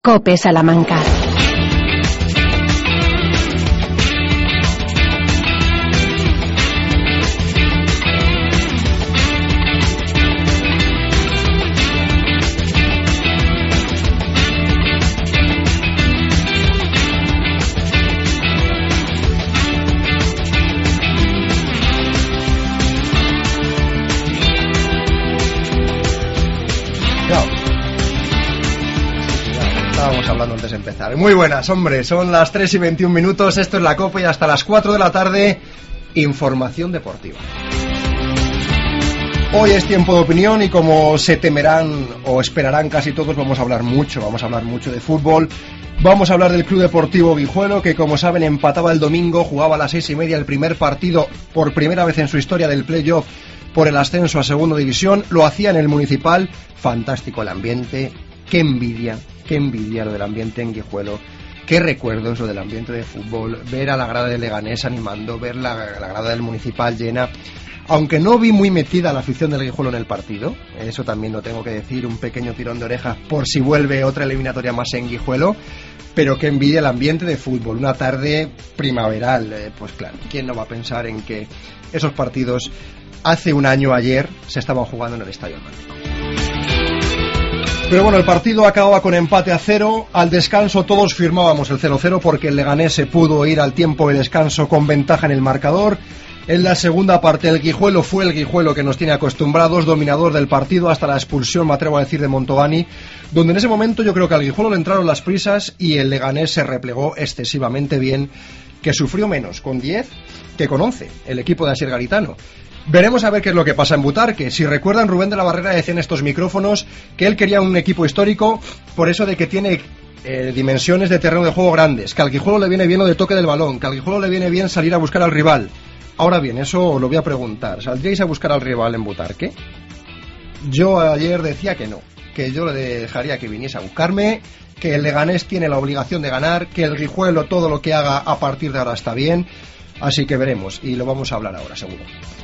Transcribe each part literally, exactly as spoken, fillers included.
COPE Salamanca. Antes de empezar. Muy buenas, hombre, son las tres y veintiún minutos, esto es la COPE y hasta las cuatro de la tarde, información deportiva. Hoy es tiempo de opinión y como se temerán o esperarán casi todos, vamos a hablar mucho, vamos a hablar mucho de fútbol. Vamos a hablar del Club Deportivo Guijuelo, que como saben empataba el domingo, jugaba a las seis y media el primer partido por primera vez en su historia del playoff por el ascenso a segunda división, lo hacía en el Municipal, fantástico el ambiente, qué envidia. Qué envidia lo del ambiente en Guijuelo, qué recuerdos lo del ambiente de fútbol, ver a la grada de Leganés animando, ver la, la grada del Municipal llena. Aunque no vi muy metida la afición del Guijuelo en el partido, eso también lo tengo que decir, un pequeño tirón de orejas por si vuelve otra eliminatoria más en Guijuelo, pero qué envidia el ambiente de fútbol, una tarde primaveral, eh, pues claro, ¿quién no va a pensar en que esos partidos hace un año ayer se estaban jugando en el Estadio Atlántico? Pero bueno, el partido acababa con empate a cero, al descanso todos firmábamos el cero cero porque el Leganés se pudo ir al tiempo de descanso con ventaja en el marcador. En la segunda parte el Guijuelo fue el Guijuelo que nos tiene acostumbrados, dominador del partido hasta la expulsión, me atrevo a decir, de Montovani, donde en ese momento yo creo que al Guijuelo le entraron las prisas y el Leganés se replegó excesivamente bien, que sufrió menos con diez que con once, el equipo de Asier Garitano. Veremos a ver qué es lo que pasa en Butarque. Si recuerdan, Rubén de la Barrera decía en estos micrófonos que él quería un equipo histórico por eso de que tiene eh, dimensiones de terreno de juego grandes, que al Guijuelo le viene bien lo de toque del balón, que al Guijuelo le viene bien salir a buscar al rival. Ahora bien, eso lo voy a preguntar, ¿saldríais a buscar al rival en Butarque? Yo ayer decía que no, que yo le dejaría que viniese a buscarme, que el Leganés tiene la obligación de ganar, que el Guijuelo todo lo que haga a partir de ahora está bien, así que veremos y lo vamos a hablar ahora seguro.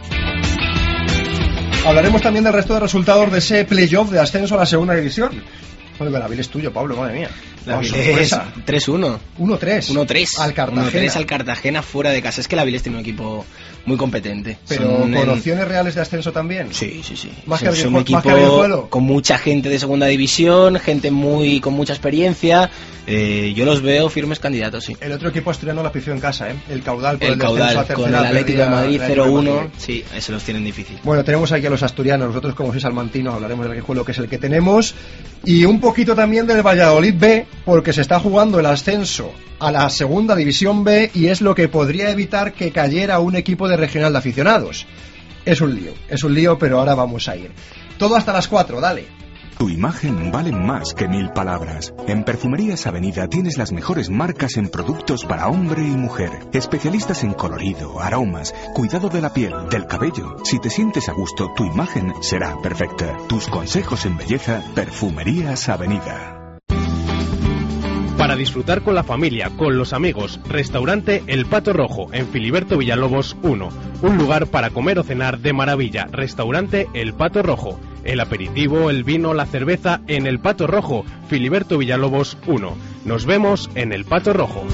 Hablaremos también del resto de resultados de ese playoff de ascenso a la segunda división. Joder, la Avilés es tuyo, Pablo, madre mía. La Avilés tres uno. uno tres. uno tres. Al Cartagena. uno tres al Cartagena fuera de casa. Es que la Avilés tiene un equipo muy competente. Pero son con el... opciones reales de ascenso también. Sí, sí, sí. Más son, que el son un equipo con mucha gente de segunda división, gente muy con mucha experiencia. Eh, yo los veo firmes candidatos, sí. El otro equipo asturiano la pifió en casa, ¿eh? El Caudal por el, el Caudal a con el Atlético de Madrid cero uno. Sí, eso los tienen difícil. Bueno, tenemos aquí a los asturianos. Nosotros, como sois salmantinos, hablaremos del Guijuelo, que es el que tenemos. Y un poquito también del Valladolid B, porque se está jugando el ascenso a la segunda división B y es lo que podría evitar que cayera un equipo de regional de aficionados. Es un lío, es un lío, pero ahora vamos a ir. Todo hasta las cuatro, dale. Tu imagen vale más que mil palabras. En Perfumerías Avenida tienes las mejores marcas en productos para hombre y mujer. Especialistas en colorido, aromas, cuidado de la piel, del cabello. Si te sientes a gusto, tu imagen será perfecta. Tus consejos en belleza, Perfumerías Avenida. Para disfrutar con la familia, con los amigos, restaurante El Pato Rojo, en Filiberto Villalobos uno. Un lugar para comer o cenar de maravilla. Restaurante El Pato Rojo. El aperitivo, el vino, la cerveza en El Pato Rojo, Filiberto Villalobos uno. Nos vemos en El Pato Rojo.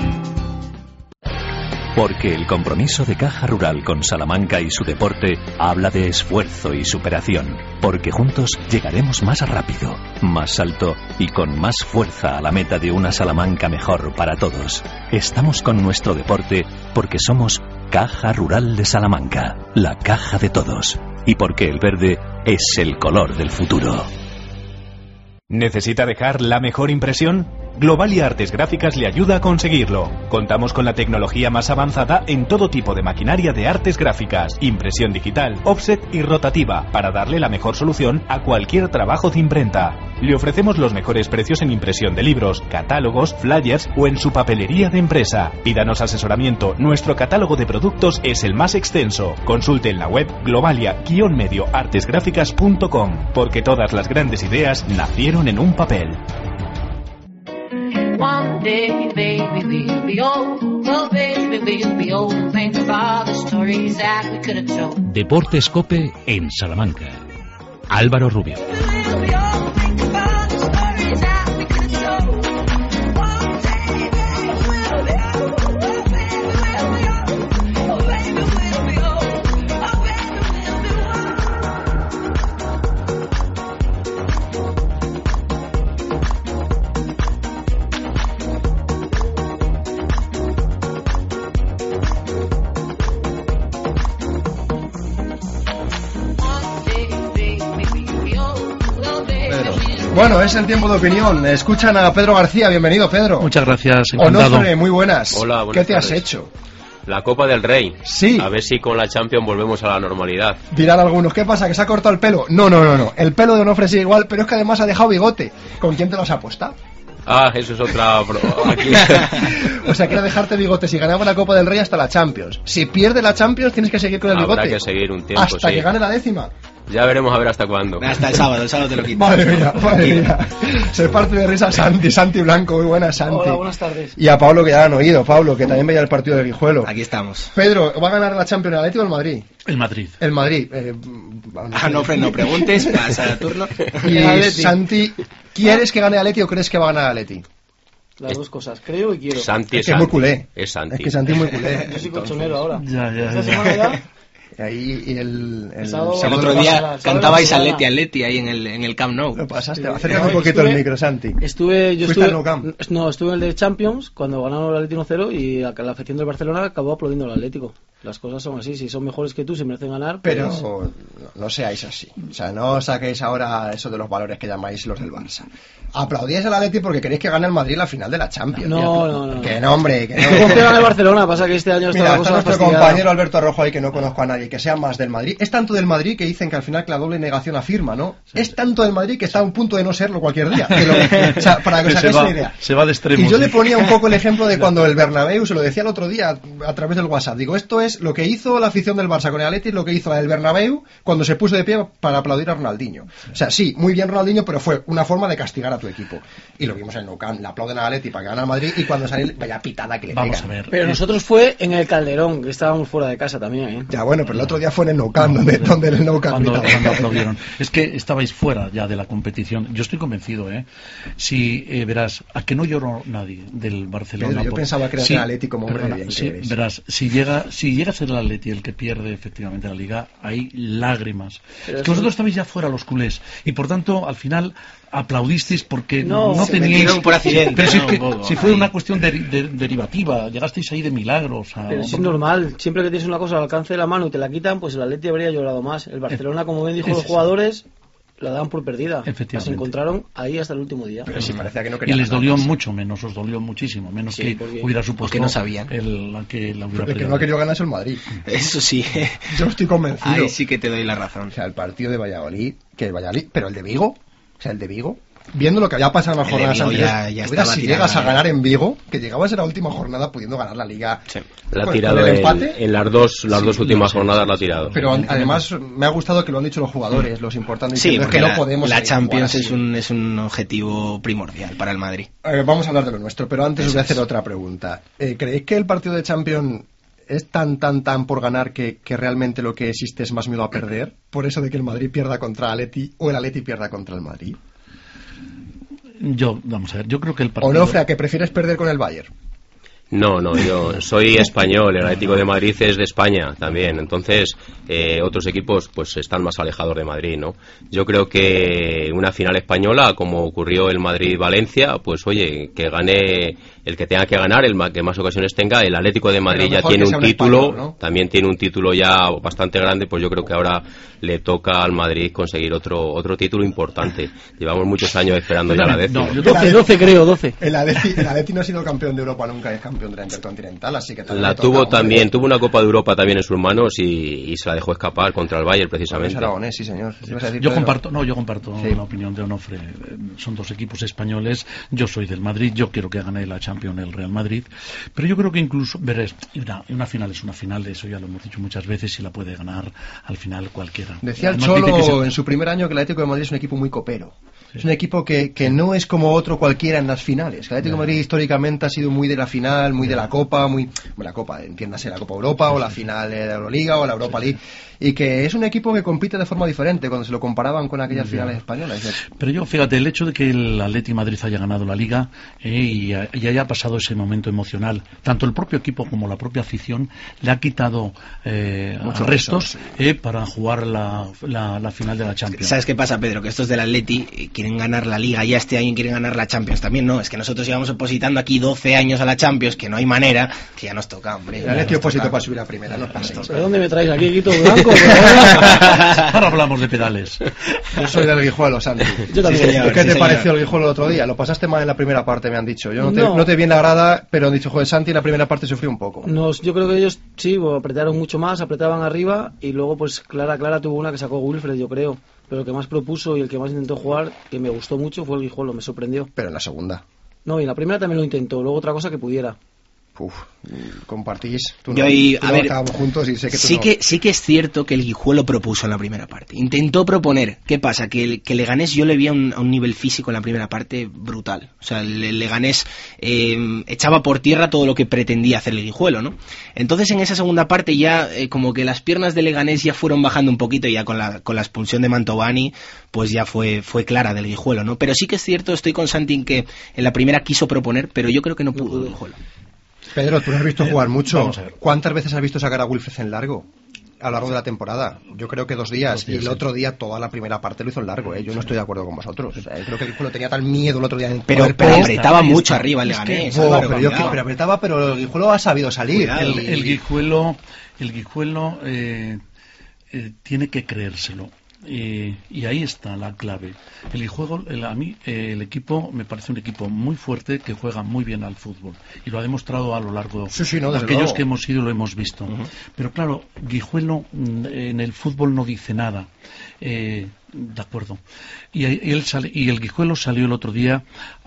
Porque el compromiso de Caja Rural con Salamanca y su deporte habla de esfuerzo y superación. Porque juntos llegaremos más rápido, más alto y con más fuerza a la meta de una Salamanca mejor para todos. Estamos con nuestro deporte porque somos Caja Rural de Salamanca, la caja de todos. Y porque el verde es el color del futuro. ¿Necesita dejar la mejor impresión? Globalia Artes Gráficas le ayuda a conseguirlo. Contamos con la tecnología más avanzada en todo tipo de maquinaria de artes gráficas, impresión digital, offset y rotativa, para darle la mejor solución a cualquier trabajo de imprenta. Le ofrecemos los mejores precios en impresión de libros, catálogos, flyers o en su papelería de empresa. Pídanos asesoramiento, nuestro catálogo de productos es el más extenso. Consulte en la web globalia guion medio artes gráficas punto com, porque todas las grandes ideas nacieron en un papel. One day, baby, we'll be old. Oh, baby, we'll be old and think of all the stories that we could have told. Deportes COPE en Salamanca. Álvaro Rubio. We'll be old, think of all the stories that we could have told. Bueno, es el tiempo de opinión. Escuchan a Pedro García. Bienvenido, Pedro. Muchas gracias, encantado. Onofre, muy buenas. Hola, buenas ¿Qué te tardes. has hecho? La Copa del Rey. Sí. A ver si con la Champions volvemos a la normalidad. Dirán algunos, ¿qué pasa? ¿Que se ha cortado el pelo? No, no, no, no. El pelo de Onofre sigue igual, pero es que además ha dejado bigote. ¿Con quién te lo has apostado? Ah, eso es otra... Aquí. O sea, quiere dejarte bigote si ganamos la Copa del Rey hasta la Champions. Si pierde la Champions tienes que seguir con el Habrá bigote. que seguir un tiempo, hasta sí. que gane la décima. Ya veremos a ver hasta cuándo. Hasta el sábado, el sábado te lo quito. Madre mía, madre mía. Se parte de risa Santi, Santi Blanco, muy buena Santi. Hola, buenas tardes. Y a Pablo que ya han oído, Pablo, que también veía el partido de Guijuelo. Aquí estamos. Pedro, ¿va a ganar la Champions el Atlético o el Madrid? El Madrid. El Madrid. Eh, Ah, no, no preguntes, pasa el turno. Y Santi, ¿quieres que gane el Atleti o crees que va a ganar el Atleti? Las dos cosas, creo y quiero. Santi Es que es muy culé. Es Santi. Es que Santi es muy culé. Yo soy colchonero ahora. Ya, ya, Esta ya. semana ya. Ahí y el, el, sábado- El Sábado otro de día Barcelona, cantabais sábado de Atleti, Atleti ahí en el, en el Camp Nou. Lo pasaste. Sí. Acércate No, un poquito estuve- el micro, Santi. Estuve, yo ¿Fuiste estuve, al Nou Camp? no, estuve en el de Champions cuando ganaron el Atlético uno cero y la, la afición del Barcelona acabó aplaudiendo al Atlético. Las cosas son así, si son mejores que tú, si merecen ganar. Pero pues- no, no seáis así. O sea, no saquéis ahora eso de los valores que llamáis los del Barça. Aplaudíais al Atleti porque queréis que gane el Madrid la final de la Champions. No, no, no. Que no, hombre, que Confío no. en el Barcelona, pasa que este año está Mira, la está cosa nuestro fastidiada. compañero Alberto Arrojo ahí que no conozco a nadie, que sea más del Madrid. Es tanto del Madrid que dicen que al final que la doble negación afirma, ¿no? Es tanto del Madrid que está a un punto de no serlo cualquier día. Que lo- o sea, para que os Que se hagáis va- una idea. se va de extremos, Y yo le sí. ponía un poco el ejemplo de cuando el Bernabéu, se lo decía el otro día a través del WhatsApp. Digo, esto es lo que hizo la afición del Barça con el Atleti, lo que hizo la del Bernabéu cuando se puso de pie para aplaudir a Ronaldinho. O sea, sí, muy bien Ronaldinho, pero fue una forma de castigar a tu equipo. Y lo vimos en el Nou Camp, le aplauden a Atleti para que gane al Madrid y cuando sale, vaya pitada que le Vamos pegan. a ver. Pero nosotros fue en el Calderón, que estábamos fuera de casa también, ¿eh? Ya bueno, pero el otro día fue en el Nou Camp, donde, donde el Nou Camp Cuando, gritaba. cuando aplaudieron. Es que estabais fuera ya de la competición. Yo estoy convencido, ¿eh? Si, eh, verás, a que no lloró nadie del Barcelona. Pedro, yo por- pensaba que era Sí, el Atleti como hombre de perdona, bien que sí, eres. verás, si llega, si llega a ser el Atleti el que pierde efectivamente la Liga, hay lágrimas. Pero Es eso- que vosotros estabais ya fuera los culés y por tanto al final aplaudisteis porque No, no, se teníais. metieron por accidente, Pero si, es ¿no? que, Un poco, si fue ahí. una cuestión de- de- derivativa, llegasteis ahí de milagros. a- Pero si es normal, siempre que tienes una cosa al alcance de la mano y te la quitan, pues el Atleti habría llorado más. El Barcelona, como bien dijo Es los eso. jugadores, la dan por perdida. Efectivamente. Se encontraron ahí hasta el último día. Pero sí parecía que no Y quería les ganar. dolió mucho menos, os dolió muchísimo, menos Sí, que porque- hubiera supuesto porque no sabían. el, la que la hubiera El que perdido. no ha querido ganar es el Madrid. Eso sí. Yo estoy convencido. Ahí sí que te doy la razón. O sea, el partido de Valladolid, que el Valladolid, pero el de Vigo, o sea, el de Vigo, viendo lo que había pasado en las El de jornadas Vigo anteriores, ya- ya tú verás estaba si tirado, llegas a ¿eh? ganar en Vigo, que llegabas en la última jornada pudiendo ganar la Liga. Sí. La ha Con- tirado con el en, empate. en las dos, las Sí, dos últimas sí, jornadas sí, la ha sí. tirado. Pero an- además me ha gustado que lo han dicho los jugadores, los importantes, Sí, diciendo porque que no la, podemos la seguir jugando Champions así. es un, es un objetivo primordial para el Madrid. Eh, vamos a hablar de lo nuestro, pero antes os voy a Eso hacer es. otra pregunta. Eh, ¿Creéis que el partido de Champions es tan, tan, tan por ganar que, que realmente lo que existe es más miedo a perder? Por eso de que el Madrid pierda contra el Atleti o el Atleti pierda contra el Madrid. Yo, vamos a ver, yo creo que el partido... Onofre, ¿a que prefieres perder con el Bayern? No, no, yo soy español, el Atlético de Madrid es de España también, entonces eh, otros equipos pues están más alejados de Madrid, ¿no? Yo creo que una final española, como ocurrió el Madrid-Valencia, pues oye, que gane el que tenga que ganar, el ma- que más ocasiones tenga, el Atlético de Madrid Pero ya mejor tiene que sea un un título, español, ¿no? también tiene un título ya bastante grande, pues yo creo que ahora le toca al Madrid conseguir otro otro título importante. Llevamos muchos años esperando ya la décima. No, yo- doce, doce creo, doce. El Atleti, el Atleti no ha sido campeón de Europa nunca, es campeón de la Intercontinental, así que también La le toca, tuvo hombre. también, tuvo una Copa de Europa también en sus manos y, y se la dejó escapar contra el Bayern Es precisamente. aragonés, sí señor. ¿Qué ibas a decir, Yo Pedro? comparto, no, yo comparto Sí. la opinión de Onofre. Eh, Son dos equipos españoles. Yo soy del Madrid. Yo quiero que gane la Champions el Real Madrid. Pero yo creo que incluso, veréis, una, una final es una final. Eso ya lo hemos dicho muchas veces y la puede ganar al final cualquiera. Decía el Además, dice Cholo que se- en su primer año que el Atlético de Madrid es un equipo muy copero. Es un equipo que, que no es como otro cualquiera en las finales. El Atlético de Madrid históricamente ha sido muy de la final, muy de la Copa, muy... Bueno, la Copa, entiéndase, la Copa Europa o la final de la Euroliga o la Europa League. Y que es un equipo que compite de forma diferente cuando se lo comparaban con aquellas finales españolas. Pero yo, fíjate, el hecho de que el Atleti Madrid haya ganado la Liga eh, y, y haya pasado ese momento emocional, tanto el propio equipo como la propia afición le ha quitado eh, Muchos restos restos, eh, para jugar la, la, la final de la Champions. ¿Sabes qué pasa, Pedro? Que estos del Atleti, eh, que quieren ganar la Liga ya este año y quieren ganar la Champions también. No, es que nosotros llevamos opositando aquí doce años a la Champions, que no hay manera, que ya nos toca, hombre. El Atleti oposito para subir a primera, no paséis. ¿Pero dónde me traéis aquí, Guito Blanco? Ahora hablamos de pedales. Yo soy del Guijuelo, Santi. Yo también. Sí, señor, ¿Qué sí, te señor. pareció el Guijuelo el otro día? Lo pasaste mal en la primera parte, me han dicho. Yo no te, No. no te vi en la grada, pero han dicho, joder, Santi en la primera parte sufrió un poco. Nos, yo creo que ellos sí, bueno, apretaron mucho más, apretaban arriba y luego pues Clara Clara tuvo una que sacó Wilfred, yo creo. Pero el que más propuso y el que más intentó jugar, que me gustó mucho, fue el Guijuelo, me sorprendió. Pero en la segunda. No, y en la primera también lo intentó, luego otra cosa que pudiera. Uf, compartís. Tú Yo no, ahí, tú a no, ver, acabamos juntos y sé que tú sí no. que sí que es cierto que el Guijuelo propuso en la primera parte. Intentó proponer. ¿Qué pasa? Que el, que el Leganés yo le vi a un, a un nivel físico en la primera parte brutal. O sea, el, el Leganés eh, echaba por tierra todo lo que pretendía hacer el Guijuelo, ¿no? Entonces en esa segunda parte ya eh, como que las piernas del Leganés ya fueron bajando un poquito, ya con la, con la expulsión de Mantovani pues ya fue, fue clara del Guijuelo, ¿no? Pero sí que es cierto, estoy con Santi en que en la primera quiso proponer, pero yo creo que no pudo el Guijuelo. Pedro, tú lo has visto Eh, jugar mucho. vamos a ver. ¿Cuántas veces has visto sacar a Wilfred en largo? A lo largo de la temporada. Yo creo que dos días. Dos días, y el sí. otro día toda la primera parte lo hizo en largo. ¿eh? Yo no estoy de acuerdo con vosotros. O sea, yo creo que el Guijuelo tenía tal miedo el otro día en el Pero, cuerpo. pero apretaba ahí mucho está. arriba el Es que- Leganés. Oh, Álvaro, pero, yo, cuidado. pero apretaba, pero el Guijuelo ha sabido salir. Cuidado. El, Y- el Guijuelo, el Guijuelo eh, eh, tiene que creérselo. Eh, y ahí está la clave. El Guijuelo, el, a mí, eh, el equipo me parece un equipo muy fuerte que juega muy bien al fútbol. Y lo ha demostrado a lo largo Sí, sí, no, de desde aquellos luego. que hemos ido lo hemos visto. Pero claro, Guijuelo mm, en el fútbol no dice nada. Eh, de acuerdo. Y, y él sale, y el Guijuelo salió el otro día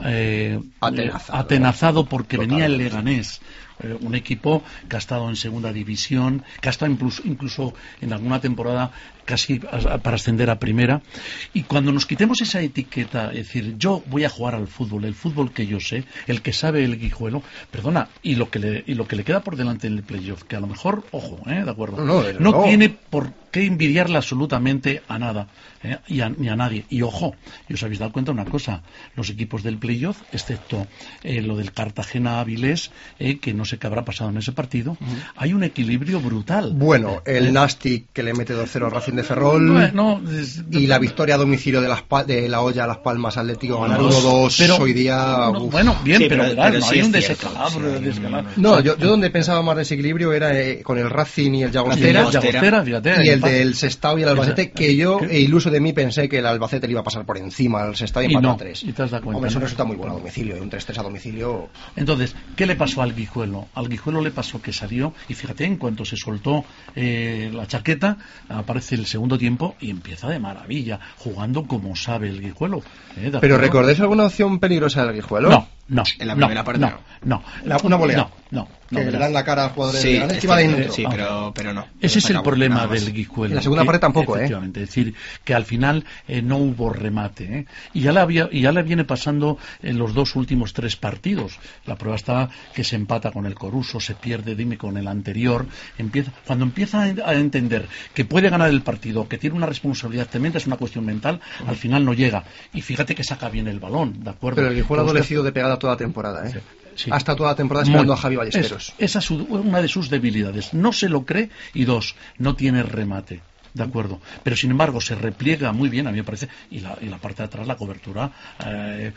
eh, Atenazado. atenazado porque Totalmente. venía el Leganés. Eh, un equipo que ha estado en segunda división, que ha estado incluso, incluso en alguna temporada casi a- a- para ascender a primera. Y cuando nos quitemos esa etiqueta, es decir, yo voy a jugar al fútbol, el fútbol que yo sé, el que sabe el Guijuelo, perdona, y lo que le, y lo que le queda por delante en el playoff, que a lo mejor, ojo, ¿eh? De acuerdo, No, desde no luego. tiene por qué envidiarle absolutamente a nada, ¿eh? y a, ni a nadie. Y ojo, y os habéis dado cuenta de una cosa, los equipos del playoff, excepto eh, lo del Cartagena Avilés, eh, que no sé qué habrá pasado en ese partido, hay un equilibrio brutal. Bueno, el Eh, Nastic que le mete dos cero a Racing de Ferrol. Bueno, es- Y la victoria a domicilio de, las Pa- de la olla a Las Palmas Atlético ganar Bueno, uno dos pero- hoy día. no, uf. bueno, bien, Sí, pero, pero- verás, pero no sí hay es un cierto, descalabro, sí. descalabro. No, yo, yo donde pensaba más desequilibrio era eh, con el Racing y el Y Llagostera. el Llagostera, fíjate, Y el empate. del Sestao y el Albacete, que yo, ¿Qué? e iluso de mí, pensé que el Albacete le iba a pasar por encima al Sestao y Y empató no, a tres. y te has dado cuenta, Hombre, eso ¿no? resulta muy bueno a domicilio, y un tres tres a domicilio. Entonces, ¿qué le pasó al Guijuelo? Al Guijuelo le pasó que salió, y fíjate, en cuanto se soltó eh, la chaqueta, aparece el segundo tiempo y empieza de maravilla, jugando como sabe el Guijuelo. ¿eh? ¿De Pero acuerdo? ¿recordáis alguna opción peligrosa del Guijuelo? No, no. En la no, primera parte no, no. no. La- una volea. No, no. no, Que le verás. dan la cara a jugadores Sí, de Leganés es que iba que- dentro. sí, Ah. pero, pero no. Ese es el Acabó, problema nada más. del Guijuelo. En la segunda que- parte tampoco, ¿eh? Efectivamente, es decir, que al final eh, no hubo remate. ¿eh? Y ya le, había, y ya le viene pasando en los dos últimos tres partidos. La prueba está que se empata con el Coruso, se pierde, dime, con el anterior. Empieza, cuando empieza a entender que puede ganar el partido, que tiene una responsabilidad tremenda, es una cuestión mental, al final no llega. Y fíjate que saca bien el balón, ¿de acuerdo? Pero el Guijuelo ha Busca- adolecido de pegada toda la temporada, ¿eh? Sí. Hasta toda la temporada esperando Muy- a Javi Ballesteros. es- esa es su- una de sus debilidades. No se lo cree y dos, no tiene remate. De acuerdo. Pero sin embargo se repliega muy bien, a mí me parece, y la, y la parte de atrás, la cobertura eh,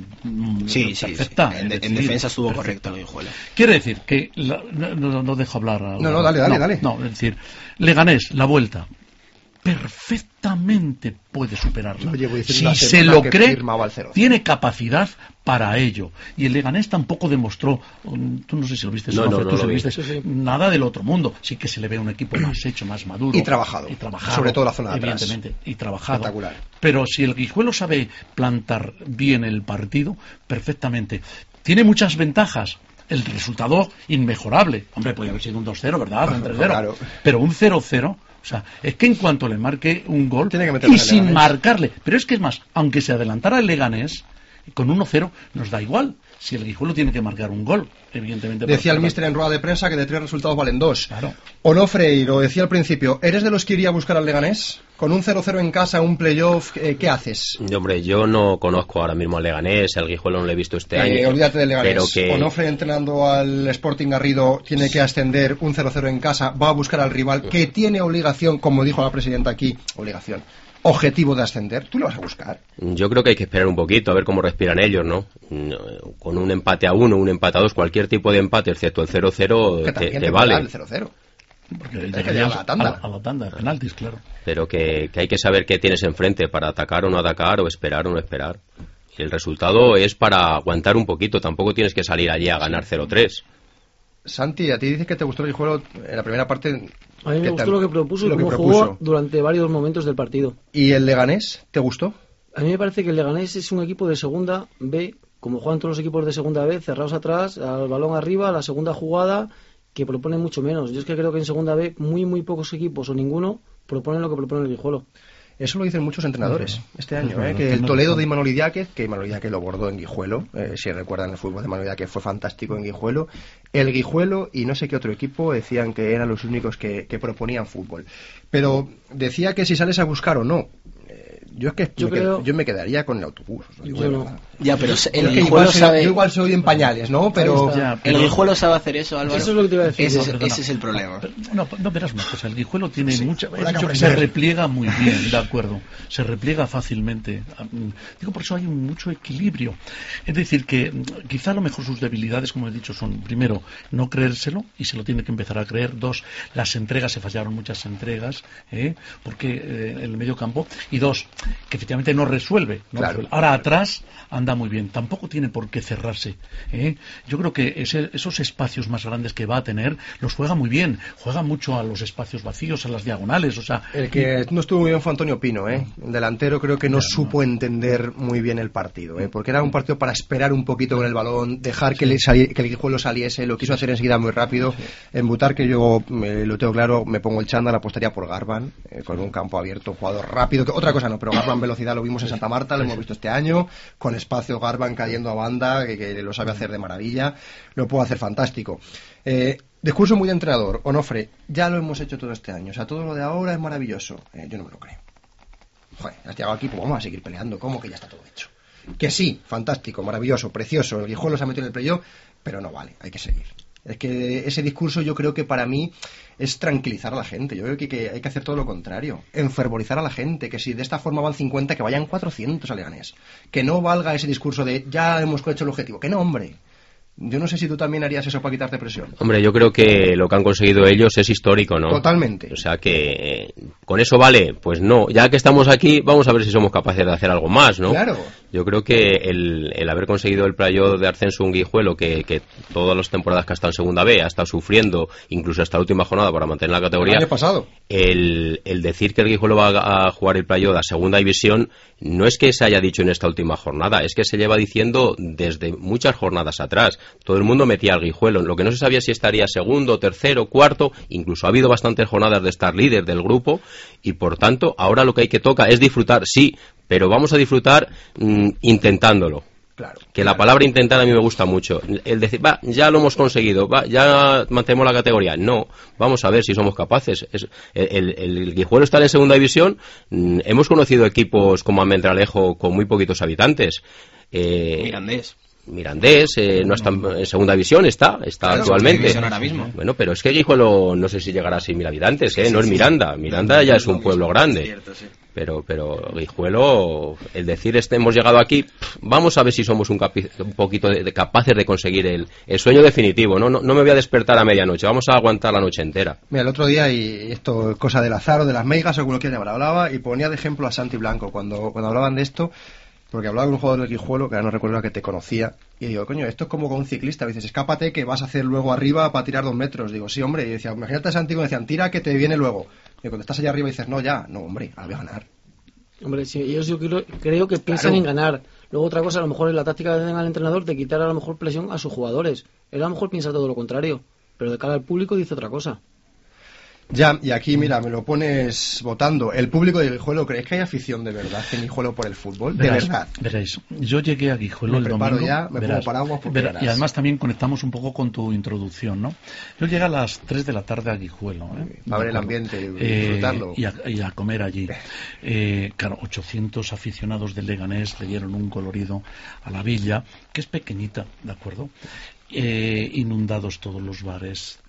mm, Sí, sí, perfecta. sí. En, de- es en decir, defensa estuvo perfecta. correcto el Guijuelo. Quiere decir que la- no, no- no dejo hablar a- No, no, dale, dale, no, dale. no, es decir, Leganés, la vuelta perfectamente puede superarla. Yo llevo diciendo Si una se semana lo que cree, firmaba el cero. tiene capacidad para ello. Y el Leganés tampoco demostró, um, tú no sé si lo viste, No, Sonofe, no, no tú lo se lo vi. viste, Sí, sí. nada del otro mundo. Sí que se le ve un equipo más hecho, más maduro. Y trabajado. Y trabajado, Sobre todo la zona de atrás. evidentemente, y trabajado. Espectacular. Pero si el Guijuelo sabe plantar bien el partido, perfectamente. Tiene muchas ventajas. El resultado inmejorable. Hombre, podría haber sido un dos cero, ¿verdad? Un tres cero. Claro. Pero un cero cero, o sea, es que en cuanto le marque un gol, Tiene que meterle y al sin Leganés. marcarle, pero es que es más, aunque se adelantara el Leganés, con uno cero, nos da igual. Si el Guijuelo tiene que marcar un gol, evidentemente. Decía el para- míster en rueda de prensa que de tres resultados valen dos. Claro. Onofre, y lo decía al principio, ¿eres de los que iría a buscar al Leganés? Con un cero cero en casa, un playoff, eh, ¿qué haces? Y, hombre, yo no conozco ahora mismo al Leganés, al Guijuelo no lo he visto este Eh, año. olvídate del Leganés. Pero que Onofre entrenando al Sporting Garrido tiene que ascender un cero cero en casa, va a buscar al rival que tiene obligación, como dijo la presidenta aquí, obligación, objetivo de ascender, tú lo vas a buscar. Yo creo que hay que esperar un poquito a ver cómo respiran ellos, ¿no? Con un empate a uno, un empate a dos, cualquier tipo de empate, excepto el cero cero, que te, te, te vale. El cero cero. Porque hay que llegar a la tanda. A, a la tanda, penaltis, claro. Pero que, que hay que saber qué tienes enfrente para atacar o no atacar, o esperar o no esperar. Y el resultado es para aguantar un poquito, tampoco tienes que salir allí a ganar cero tres. Santi, a ti dices que te gustó el Guijuelo en la primera parte. A mí me gustó te, lo que propuso y lo cómo que jugó propuso. durante varios momentos del partido. ¿Y el Leganés te gustó? A mí me parece que el Leganés es un equipo de segunda B, como juegan todos los equipos de segunda B, cerrados atrás, al balón arriba, a la segunda jugada, que proponen mucho menos. Yo es que creo que en segunda B muy muy pocos equipos o ninguno proponen lo que propone el Guijuelo. Eso lo dicen muchos entrenadores este año, no, ¿eh? no, que el no, Toledo no. de Imanol Idiáquez, que Imanol Idiáquez lo bordó en Guijuelo, eh, si recuerdan el fútbol de Imanol Idiáquez fue fantástico en Guijuelo, el Guijuelo y no sé qué otro equipo decían que eran los únicos que, que proponían fútbol. Pero decía que si sales a buscar o no, eh, yo es que yo, me creo... qued, yo me quedaría con el autobús. Yo no. Ya, pero el yo Guijuelo sabe... Yo igual soy en pañales, ¿no? Pero... Ya, pero... El Guijuelo sabe hacer eso, Álvaro. Eso es lo que te iba a decir. Ese, no, es, perdona. ese es el problema. No, no, verás una cosa, el Guijuelo tiene sí, mucha... habrá He que dicho que se aprender. repliega muy bien, de acuerdo, se repliega fácilmente. Digo, por eso hay un mucho equilibrio. Es decir, que quizá a lo mejor sus debilidades, como he dicho, son, primero, no creérselo, y se lo tiene que empezar a creer. Dos, las entregas, se fallaron muchas entregas, ¿eh? porque eh, en el medio campo. Y dos, que efectivamente no resuelve. No Claro. resuelve. Ahora atrás anda muy bien, tampoco tiene por qué cerrarse, ¿eh? Yo creo que ese, esos espacios más grandes que va a tener los juega muy bien, juega mucho a los espacios vacíos, a las diagonales, o sea... El que no estuvo muy bien fue Antonio Pino, ¿eh? El delantero creo que no ya, supo no. entender muy bien el partido, ¿eh? Porque era un partido para esperar un poquito con el balón, dejar que, le sali- que el Guijuelo saliese, lo quiso hacer enseguida muy rápido. Sí. En Butar, que yo eh, lo tengo claro, me pongo el chándal, apostaría por Garban, eh, con un campo abierto, un jugador rápido, que otra cosa no, pero Garban velocidad lo vimos en Santa Marta, lo hemos visto este año, con espacio Garban cayendo a banda, que, que lo sabe hacer de maravilla, lo puede hacer fantástico. Eh, discurso muy de entrenador, Onofre, ya lo hemos hecho todo este año, o sea, todo lo de ahora es maravilloso. Eh, yo no me lo creo. Joder, has llegado aquí, pues vamos a seguir peleando, ¿cómo que ya está todo hecho? Que sí, fantástico, maravilloso, precioso, el Guijuelo se ha metido en el playoff, pero no vale, hay que seguir. Es que ese discurso yo creo que para mí es tranquilizar a la gente. Yo creo que, que hay que hacer todo lo contrario. Enfervorizar a la gente. Que si de esta forma van cincuenta, que vayan cuatrocientos a Leganés. Que no valga ese discurso de ya hemos hecho el objetivo. Que no, hombre. Yo no sé si tú también harías eso para quitarte presión. Hombre, yo creo que lo que han conseguido ellos es histórico, ¿no? Totalmente. O sea que, eh, ¿con eso vale? Pues no. Ya que estamos aquí, vamos a ver si somos capaces de hacer algo más, ¿no? Claro. Yo creo que el, el haber conseguido el playoff de ascenso un Guijuelo, que, que todas las temporadas que ha estado en segunda B ha estado sufriendo, incluso hasta la última jornada para mantener la categoría. El año pasado. El, el decir que el Guijuelo va a, a jugar el playoff a segunda división, no es que se haya dicho en esta última jornada, es que se lleva diciendo desde muchas jornadas atrás. Todo el mundo metía al Guijuelo, lo que no se sabía si estaría segundo, tercero, cuarto, incluso ha habido bastantes jornadas de estar líder del grupo, y por tanto ahora lo que hay que toca es disfrutar, sí, pero vamos a disfrutar mmm, intentándolo. Claro, que claro. La palabra intentar a mí me gusta mucho. El decir, va, ya lo hemos conseguido, va, ya mantenemos la categoría. No, vamos a ver si somos capaces. Es, el, el, el Guijuelo está en segunda división. Mm, hemos conocido equipos como Almendralejo con muy poquitos habitantes. Eh, Mirandés. Mirandés, eh, no está en segunda división, está, está claro, actualmente. Ahora mismo. Bueno, pero es que Guijuelo no sé si llegará a seis mil habitantes, ¿eh? Sí, no es sí, Miranda. sí. Miranda ya es un pueblo grande. Es cierto, sí. Pero, pero Guijuelo, el decir este, hemos llegado aquí, pff, vamos a ver si somos un, capi, un poquito de, de capaces de conseguir el, el sueño definitivo. ¿no? No, no me voy a despertar a medianoche, vamos a aguantar la noche entera. Mira, el otro día, y esto es cosa del azar o de las meigas, o como lo quieras llamar, hablaba y ponía de ejemplo a Santi Blanco cuando, cuando hablaban de esto. Porque hablaba con un jugador del Guijuelo, que ahora no recuerdo que te conocía, y digo, coño, esto es como con un ciclista, dices, escápate que vas a hacer luego arriba para tirar dos metros. Digo, sí, hombre, y decía, imagínate a Santi cuando decían, tira que te viene luego. Y cuando estás allá arriba dices, no, ya, no, hombre, ahora voy a ganar. Hombre, sí, ellos yo creo, creo que piensan Claro. en ganar. Luego otra cosa, a lo mejor es la táctica que den al entrenador de quitar a lo mejor presión a sus jugadores. Él a lo mejor piensa todo lo contrario, pero de cara al público dice otra cosa. Ya, y aquí, mira, me lo pones votando. El público de Guijuelo, ¿crees que hay afición de verdad en Guijuelo por el fútbol? De Verás, verdad. Veréis, yo llegué a Guijuelo Me el preparo domingo. ya, me verás, pongo paraguas porque verás, verás. y además también conectamos un poco con tu introducción, ¿no? Yo llegué a las tres de la tarde a Guijuelo, ¿eh? A ver el ambiente, disfrutarlo. Eh, y, a, y a comer allí. Eh, claro, ochocientos aficionados del Leganés le dieron un colorido a la villa, que es pequeñita, ¿de acuerdo? Eh, inundados todos los bares,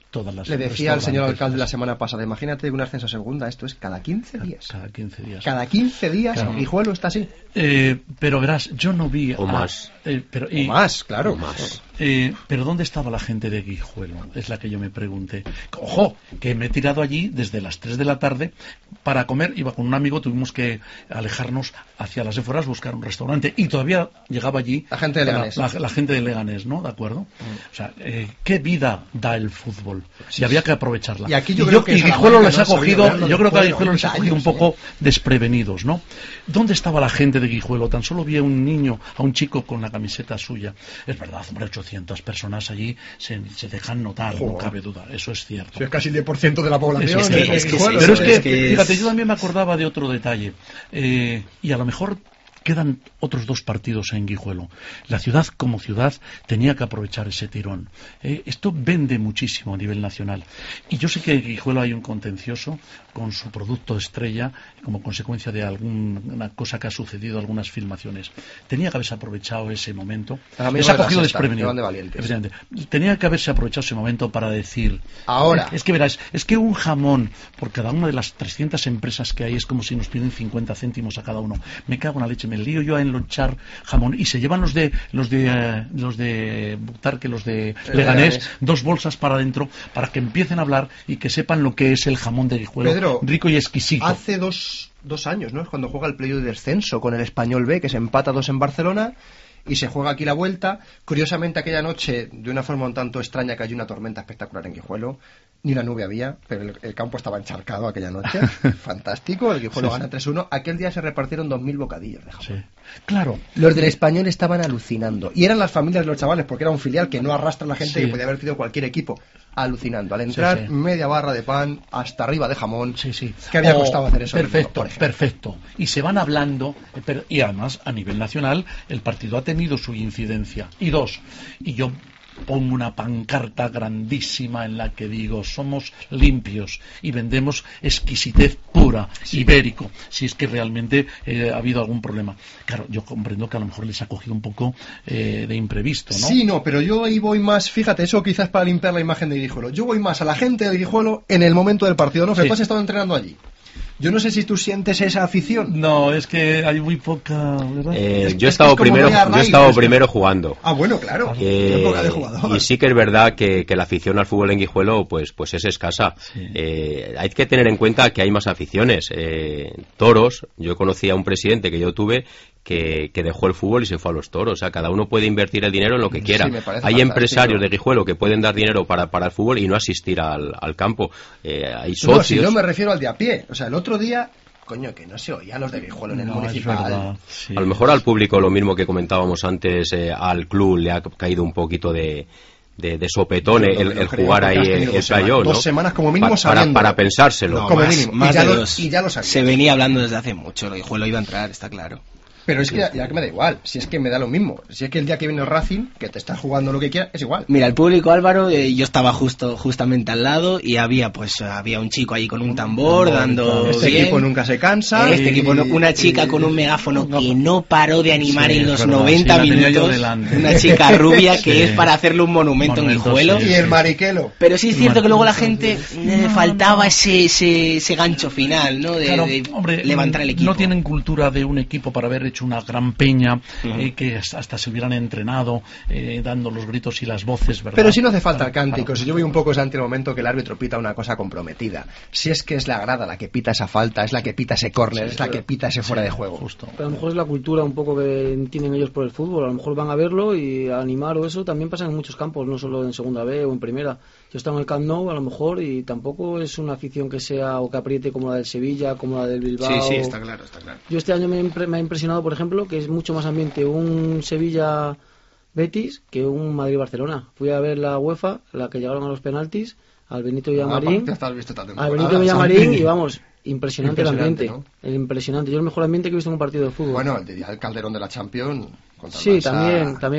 todas las Le decía al señor restaurantes. alcalde la semana pasada, imagínate un ascenso a segunda, esto es cada quince días. Cada quince días. Cada quince días Claro. Guijuelo está así. Eh, pero verás, yo no vi... O a- más. eh, pero, O y- más, claro. O más. Eh, pero ¿dónde estaba la gente de Guijuelo? Es la que yo me pregunté. Ojo, que me he tirado allí desde las tres de la tarde para comer. Iba con un amigo, tuvimos que alejarnos hacia las afueras, buscar un restaurante. Y todavía llegaba allí La gente de Leganés. La, la- la gente de Leganés, ¿no? ¿De acuerdo? O sea, eh, ¿qué vida da el fútbol? Y había que aprovecharla. Y aquí yo creo que y Salamanca Guijuelo no les ha ha sabido cogido, verlo yo creo que a después de Guijuelo les ha cuarenta cogido un años, poco desprevenidos, ¿no? ¿Dónde estaba la gente de Guijuelo? Tan solo vi a un niño, a un chico con la camiseta suya. Es verdad, hombre, ochocientas personas allí se, se dejan notar, no Joder. cabe duda, eso es cierto. Si es casi el diez por ciento de la población. Es de que- es que Guijuelo, sí, pero ¿no? es que, es que fíjate, es- yo también me acordaba de otro detalle. Eh, y a lo mejor quedan otros dos partidos en Guijuelo. La ciudad como ciudad tenía que aprovechar ese tirón. Eh, esto vende muchísimo a nivel nacional. Y yo sé que en Guijuelo hay un contencioso con su producto estrella como consecuencia de alguna cosa que ha sucedido, algunas filmaciones. Tenía que haberse aprovechado ese momento. Amigo Les ha de la cogido sexta, desprevenido. que van de valientes. Efectivamente. Tenía que haberse aprovechado ese momento para decir... Ahora. Es que verás, es que un jamón, por cada una de las trescientas empresas que hay, es como si nos piden cincuenta céntimos a cada uno. Me cago en la leche, me lío yo a enlonchar jamón. Y se llevan los de los de eh, los de Butarque, los de Leganés, Leganés. dos bolsas para adentro, para que empiecen a hablar y que sepan lo que es el jamón de Guijuelo, Pedro, rico y exquisito. Hace dos, dos años, ¿no? Es cuando juega el playoff de descenso con el Español B, que se empata dos en Barcelona y se juega aquí la vuelta. Curiosamente, aquella noche, de una forma un tanto extraña, cayó una tormenta espectacular en Guijuelo. Ni una nube había, pero el, el campo estaba encharcado aquella noche. Fantástico, el Guijuelo Sí, sí. gana tres uno. Aquel día se repartieron dos mil bocadillos de jamón. Sí. Claro. Los del Español estaban alucinando. Y eran las familias de los chavales, porque era un filial que no arrastra a la gente, Sí. que podía haber sido cualquier equipo. Alucinando. Al entrar, Sí, sí. media barra de pan, hasta arriba de jamón. Sí, sí. ¿Qué había Oh, costado hacer eso? Perfecto, por ejemplo? perfecto. Y se van hablando, eh, pero- y además a nivel nacional el partido ha tenido su incidencia. Y dos, y yo pongo una pancarta grandísima en la que digo somos limpios y vendemos exquisitez pura, ibérico, si es que realmente eh, ha habido algún problema. Claro, yo comprendo que a lo mejor les ha cogido un poco eh, de imprevisto, ¿no? Sí, no, pero yo ahí voy más, fíjate, eso quizás para limpiar la imagen de Guijuelo. Yo voy más a la gente de Guijuelo en el momento del partido, ¿no? Que Sí. tú has estado entrenando allí. Yo no sé si tú sientes esa afición. No, es que hay muy poca, ¿verdad? Eh, Es- yo he es estado que es como primero, voy a yo he Ray, estado es que- primero jugando. Ah, bueno, claro. Eh, Época de jugador. y sí que es verdad que, que la afición al fútbol en Guijuelo pues, pues es escasa. Sí. Eh, hay que tener en cuenta que hay más aficiones. Eh, toros, yo conocí a un presidente que yo tuve que, que dejó el fútbol y se fue a los toros. O sea, cada uno puede invertir el dinero en lo que quiera. Sí, me parece Hay fantástico. empresarios de Guijuelo que pueden dar dinero para, para el fútbol y no asistir al, al campo. Eh, hay No, socios. si yo me refiero al de a pie. O sea, el otro día, coño, que no se oían los de Guijuelo en el No, es municipal. verdad, sí. A lo mejor al público, lo mismo que comentábamos antes, eh, al club le ha caído un poquito de, de, de sopetón Yo el, lo- lo el creo, jugar porque ahí has tenido el, el dos semanas- playoff, ¿no? dos semanas como mínimo Pa- para, sabiéndolo. para pensárselo. No, como más, mínimo. más Y ya de lo- dos. y ya lo sabía. Se venía hablando desde hace mucho, lo de Guijuelo iba a entrar, está claro. Pero es que ya, ya que me da igual. Si es que me da lo mismo. Si es que el día que viene el Racing, que te está jugando lo que quiera, es igual. Mira, el público, Álvaro, eh, yo estaba justo justamente al lado y había pues había un chico ahí con un tambor dando Este bien. equipo nunca se cansa. Este y- equipo no- una chica y- con un megáfono que no paró de animar Sí, en es los verdad, noventa sí, la tenía yo minutos. delante. Una chica rubia que Sí. es para hacerle un monumento, Monumento, en Guijuelo. sí. Y el mariquelo. Pero sí es cierto que luego la gente Sí. eh, No, faltaba no. ese, ese ese gancho final, ¿no? De, Claro, de hombre, levantar el equipo. no tienen cultura de un equipo para haber hecho una gran peña, eh, que hasta hasta se hubieran entrenado, eh, dando los gritos y las voces, ¿verdad? Pero si no hace falta Claro, cánticos. claro. Yo voy un poco ese ante el momento que el árbitro pita una cosa comprometida. Si es que es la grada la que pita esa falta, es la que pita ese córner, es la que pita ese fuera de juego. Justo. Pero a lo mejor es la cultura un poco que tienen ellos por el fútbol. A lo mejor van a verlo y a animar o eso. También pasa en muchos campos, no solo en segunda B o en primera. Yo estaba en el Camp Nou a lo mejor y tampoco es una afición que sea o que apriete como la del Sevilla, como la del Bilbao. Sí, sí, está claro, está claro. Yo este año me, impre- me ha impresionado, por ejemplo, que es mucho más ambiente un Sevilla-Betis que un Madrid-Barcelona. Fui a ver la UEFA, la que llegaron a los penaltis, al Benito Villamarín. Ah, te has visto esta Al temporada, Benito Villamarín Santi. y vamos, impresionante, el Impresionante, ambiente. El impresionante. Yo el mejor ambiente que he visto en un partido de fútbol. Bueno, el, de- el Calderón de la Champions. Contra el sí, Barça. también, también.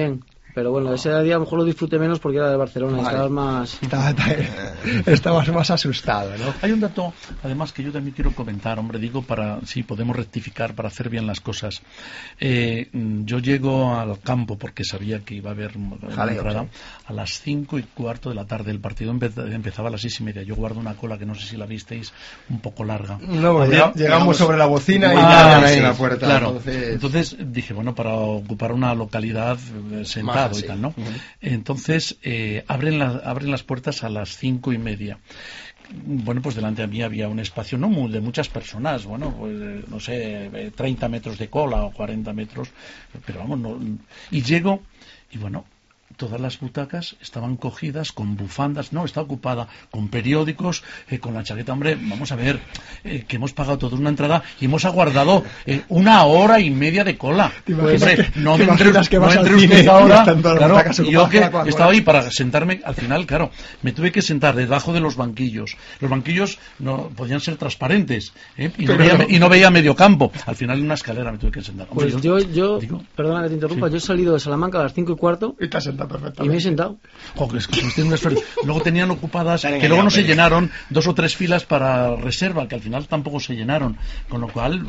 Pero bueno, ese día a lo mejor lo disfruté menos porque era de Barcelona, vale. Estabas más... Estaba, estabas más asustado, ¿no? Hay un dato, además, que yo también quiero comentar, hombre, digo, para, sí, podemos rectificar, para hacer bien las cosas. Eh, yo llego al campo porque sabía que iba a haber una entrada a las cinco y cuarto de la tarde. El partido empezaba a las seis y media. Yo guardo una cola que no sé si la visteis, un poco larga. No, llegamos, llegamos sobre la bocina y ah, ya sí, en la puerta. Claro, entonces... entonces dije, bueno, para ocupar una localidad eh, sentado y tal, ¿no? Uh-huh. Entonces eh, abren, la, abren las puertas a las cinco y media. Bueno, pues delante de mí había un espacio no muy, de muchas personas, bueno, pues no sé, treinta metros de cola o cuarenta metros, pero vamos, no, y llego y bueno, todas las butacas estaban cogidas con bufandas, no, está ocupada con periódicos, eh, con la chaqueta. Hombre, vamos a ver, eh, que hemos pagado toda una entrada y hemos aguardado eh, una hora y media de cola. Pues, hombre, no entre, que no entre usted ahora, claro, y yo que estaba ahí para sentarme, al final, claro, me tuve que sentar debajo de los banquillos. Los banquillos no podían ser transparentes, ¿eh? y, no veía, y no veía medio campo. Al final en una escalera me tuve que sentar. Hombre, pues yo, yo, yo digo, perdona que te interrumpa, sí. Yo he salido de Salamanca a las cinco y cuarto y te has sentado. Y me he sentado. Joder, es que luego tenían ocupadas, que luego no se llenaron, dos o tres filas para reserva, que al final tampoco se llenaron. Con lo cual,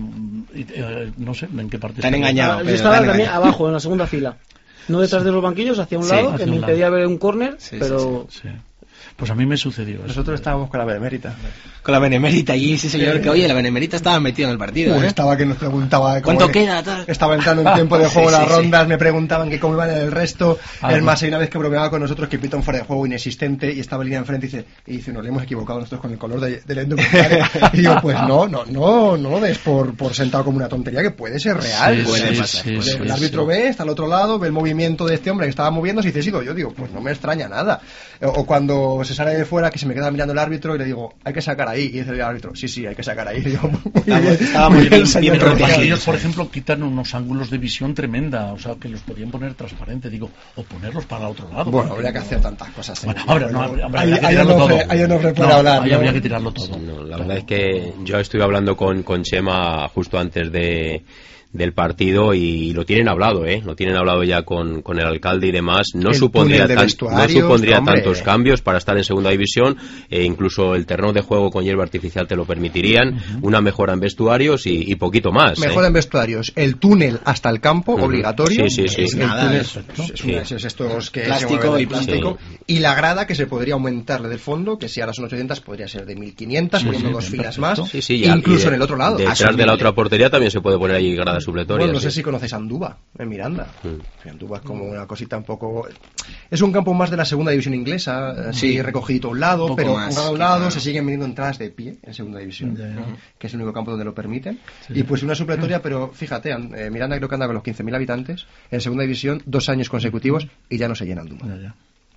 eh, no sé en qué parte. Te han engañado. Yo estaba también abajo, en la segunda fila. No detrás de los banquillos, hacia un sí, lado, hacia que me impedía lado. Ver un córner, sí, pero... Sí, sí, sí. Pues a mí me sucedió eso. Nosotros estábamos con la Benemérita. Con la Benemérita allí, sí señor, que oye, la Benemérita estaba metida en el partido. Uy, ¿eh? Estaba que nos preguntaba... ¿Cuánto queda? Tal? Estaba entrando en tiempo de juego sí, las sí, rondas, sí. Me preguntaban que cómo iban en el resto. Ah, es más, hay una vez que bromeaba con nosotros que pita un fuera de juego inexistente y estaba en línea enfrente y dice, y dice, nos le hemos equivocado nosotros con el color de, del indumentario. Y digo, pues no, no, no, no lo des por, por sentado como una tontería, que puede ser real. Sí, puede sí, pasar. Sí, pues sí, el árbitro sí. ve, está al otro lado, ve el movimiento de este hombre que estaba moviéndose y dice, sigo yo. Digo, pues no me extraña nada. O, o cuando se sale de fuera, que se me queda mirando el árbitro y le digo, hay que sacar ahí. Y dice el árbitro, sí, sí, hay que sacar ahí. Y digo, muy estaba, bien, estaba muy bien, bien, bien protegidos. Ellos, por ejemplo, quitan unos ángulos de visión tremenda, o sea, que los podían poner transparente, digo, o ponerlos para el otro lado. Bueno, habría que hacer tantas cosas. Bueno, ahora no, ahí, habría que ahí tirarlo no todo. Ahí no se puede hablar. Ahí ¿no? habría que tirarlo todo. No, la verdad es que yo estuve hablando con, con Chema justo antes de... del partido y lo tienen hablado, ¿eh? Lo tienen hablado ya con, con el alcalde y demás. No el supondría, de tan, no supondría tantos eh. cambios para estar en segunda división. Eh, incluso el terreno de juego con hierba artificial te lo permitirían. Uh-huh. Una mejora en vestuarios y, y poquito más. Mejora ¿eh? en vestuarios. El túnel hasta el campo, uh-huh. obligatorio. Sí, sí, sí. Es sí. nada, túnel, es, es, es, una, es, es estos que plástico y plástico. Sí. Y la grada que se podría aumentarle del fondo, que si ahora son ochocientas, podría ser de mil quinientas, sí, poniendo sí, dos filas perfecto. Más. Sí, sí, ya, incluso de, en el otro lado. Detrás asumible. De la otra portería también se puede poner ahí grada supletoria. Bueno, no sí. sé si conoces Andúba, en Miranda. Mm. Andúba es como una cosita un poco... Es un campo más de la segunda división inglesa, así sí. recogidito a un lado, un pero más, a un lado claro. Se siguen viniendo entradas de pie en segunda división, yeah, yeah. que es el único campo donde lo permiten. Sí. Y pues una supletoria, pero fíjate, eh, Miranda creo que anda con los quince mil habitantes, en segunda división, dos años consecutivos, y ya no se llena Andúba. Yeah, yeah.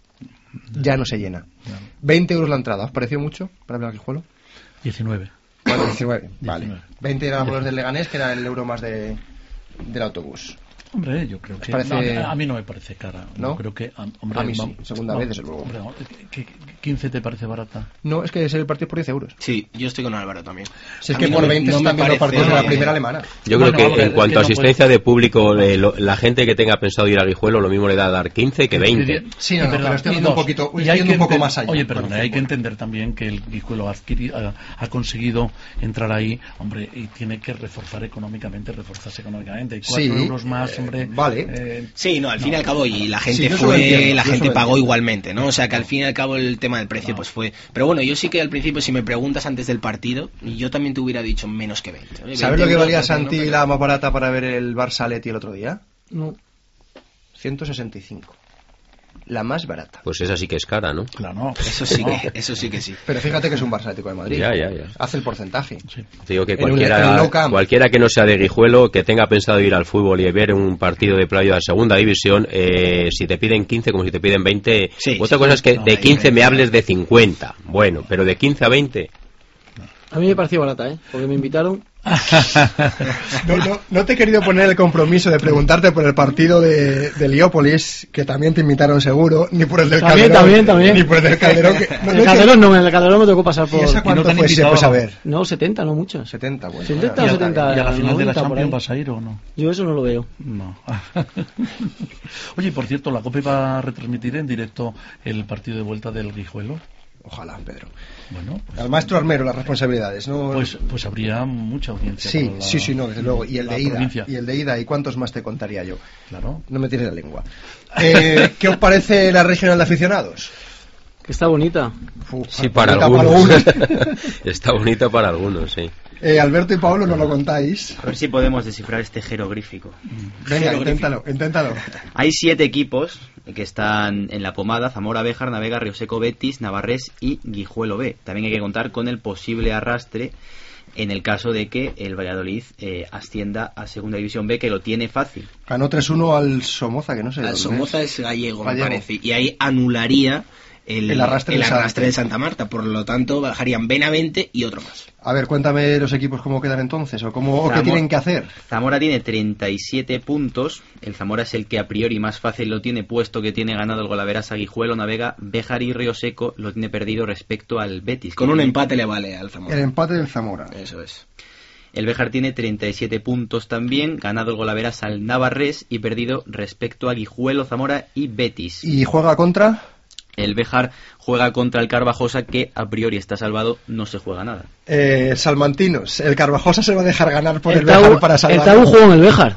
Ya no se llena. Yeah. veinte euros la entrada, ¿os pareció mucho para ver al Guijuelo? diecinueve. Bueno, diecinueve, vale. veinte era los del Leganés, que era el euro más de... del autobús. Hombre, yo creo que parece... no, a mí no me parece cara. ¿No? Yo creo que hombre, a mí sí, vamos, segunda no, vez desde luego. Hombre, ¿qué, ¿quince te parece barata? No, es que es el partido por diez euros. Sí, yo estoy con Álvaro también. Si es que por no veinte no están viendo partidos de la primera alemana. Yo creo bueno, que hombre, en cuanto a asistencia de público, eh, lo, la gente que tenga pensado ir a Guijuelo, lo mismo le da a dar quince que veinte. Sí, no, no, pero estoy yendo un poquito, y hay que un poco más allá. Oye, perdón, hay que entender también que el Guijuelo ha, ha, ha conseguido entrar ahí, hombre, y tiene que reforzar económicamente, reforzarse económicamente. Y cuatro sí, euros más, hombre. Vale. Eh, sí, no, al fin y al cabo, y la gente sí, fue, entiendo, la gente pagó igualmente, ¿no? O sea que al fin y al cabo el tema del precio, no. pues fue. Pero bueno, yo sí que al principio, si me preguntas antes del partido, yo también te hubiera dicho menos que veinte. ¿Sabes veinte lo que valía Santi no, la más barata para ver el Barça Leti el otro día? No. ciento sesenta y cinco. La más barata. Pues esa sí que es cara, ¿no? Claro, eso sí que, eso sí que sí. Pero fíjate que es un Barça Atlético de Madrid. Ya, ya, ya. Hace el porcentaje. Sí. Te digo que cualquiera, un, cualquiera que no sea de Guijuelo, que tenga pensado ir al fútbol y ver un partido de playa de segunda división, eh, si te piden quince como si te piden veinte. Sí, otra sí, cosa es que no, de quince me hables de cincuenta. Bueno, pero de quince a veinte. A mí me pareció barata, ¿eh? Porque me invitaron No, no, no te he querido poner el compromiso de preguntarte por el partido de, de Heliópolis, que también te invitaron seguro, ni por el del también, Calderón. También, también, Ni por el del Calderón. Que, no, el no, Calderón no, en el Calderón me tocó pasar por... ¿Y esa cuánto no fue, si se puede saber? No, setenta, no mucho. setenta, bueno. setenta o ¿Y a, setenta. ¿Y a la final de la noventa, Champions vas a ir o no? Yo eso no lo veo. No. Oye, por cierto, ¿la COPE va a retransmitir en directo el partido de vuelta del Guijuelo? Ojalá, Pedro. Bueno, pues, al maestro Armero las responsabilidades, ¿no? Pues, pues habría mucha audiencia. Sí, la, sí, sí, no, desde luego. Y el de ida. Provincia. Y el de ida, ¿y cuántos más te contaría yo? Claro. No me tires la lengua. Eh, ¿Qué os parece la regional de aficionados? Que está bonita. Uf, sí, para algunos. Está bonita para algunos, sí. Eh, Alberto y Pablo, no lo contáis. A ver si podemos descifrar este jeroglífico. Venga, inténtalo, inténtalo. Hay siete equipos que están en la pomada: Zamora, Béjar, Navega, Río Seco, Betis, Navarrés y Guijuelo B. También hay que contar con el posible arrastre en el caso de que el Valladolid eh, ascienda a Segunda División B, que lo tiene fácil. Ganó tres uno al Somoza, que no sé. Al Somoza es gallego, gallego, me parece. Y ahí anularía el, el arrastre, el de, arrastre Santa. de Santa Marta. Por lo tanto, bajarían Benavente y otro más. A ver, cuéntame los equipos cómo quedan entonces, o cómo o qué tienen que hacer. Zamora tiene treinta y siete puntos. El Zamora es el que a priori más fácil lo tiene, puesto que tiene ganado el Golaveras a Guijuelo, Navega, Béjar y Río Seco lo tiene perdido respecto al Betis. Con un tiene... empate le vale al Zamora. El empate del Zamora. Eso es. El Béjar tiene treinta y siete puntos también, ganado el Golaveras al Navarrés y perdido respecto a Guijuelo, Zamora y Betis. ¿Y juega contra? El Béjar juega contra el Carvajosa, que a priori está salvado, no se juega nada. Eh, Salmantinos, el Carvajosa se va a dejar ganar por el, el Béjar para salvar. El Tabú jugó en el Béjar.